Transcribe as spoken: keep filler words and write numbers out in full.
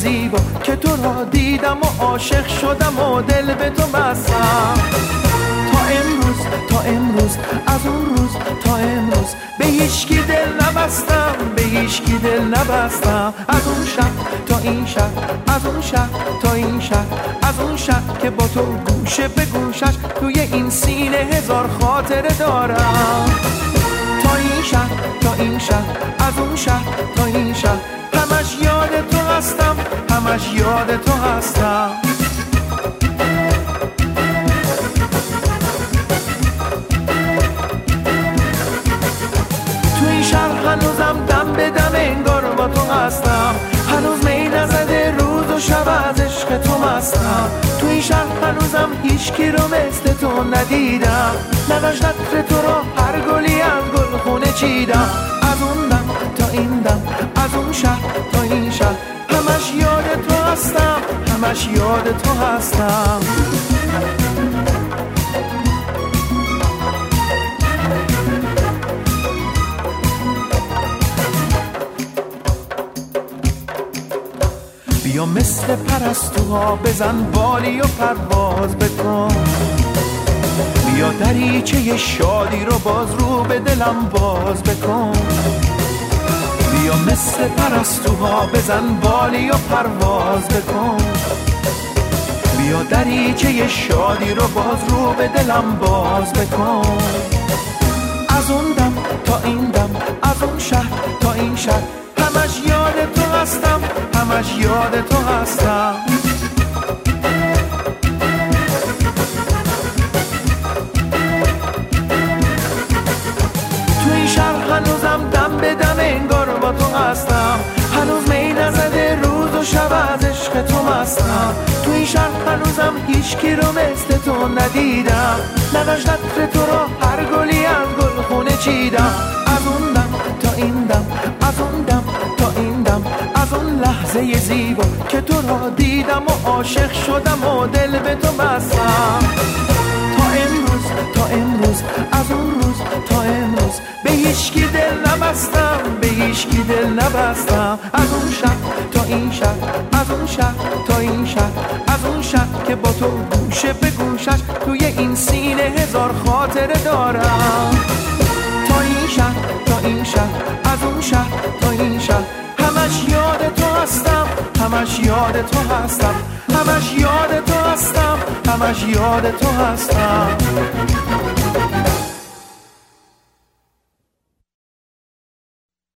زیبا که تو را دیدم و عاشق شدم و دل به تو بستم. تا امروز تا امروز از اون روز تا امروز به هیچکی دل نبستم، به هیچکی دل نبستم. از اون شب تا این شب، از اون شب تا این شب، از اون شب که با تو گوشه به گوشش توی این سینه هزار خاطره دارم. تا این شب تا این شب، از اون شب تا این شب، همش یاد تو هستم، همش یاد تو هستم. تو این شهر هنوزم دم به دم انگار با تو هستم، هنوز می نزده روز و شب از عشق تو مستم. تو این شهر هنوزم هیچ کی رو مثل تو ندیدم، نقش نطر تو را هر گلی از گل خونه چیدم. از اون دم تا این دم، از اون شهر تا این شهر، همش یاد تو هستم، همش یاد تو هستم. بیا مثل پرستوها بزن بالی و پرواز بکن، بیا دریچه شادی رو باز رو به دلم باز بکن. بیا مثل پرستوها بزن بالی و پرواز بکن، بیا دریچه شادی رو باز رو به دلم باز بکن. از اون دم تا این دم، از اون شهر تا این شهر، همش یاد تو هستم، همش یاد تو هستم. تو این شهر هنوزم دم به دم انگار با تو هستم، هنوز می نزده روز و شب از عشق تو مستم. تو این شهر هنوزم هیچ کی رو مثل تو ندیدم، نقش نطر تو را هر گلی از گل خونه چیدم. از اون دم تا این دم، از اون دم تا این دم، از اون لحظه زیبا که تو را دیدم و عاشق شدم و دل به تو بستم. تا امروز تا امروز، از اون روز تا امروز به هیچکی دل نبستم، به هیچکی دل نبستم. از اون شب تا این شب، از اون شب تا این شب، از اون شب که با تو گوشه به گوشش توی این سینه هزار خاطره دارم. تا این شب تا این شب، از اون شب تا این شب، همش یاد تو هستم، همش یاد تو هستم، همش یاد تو هستم، همش یاد تو هستم.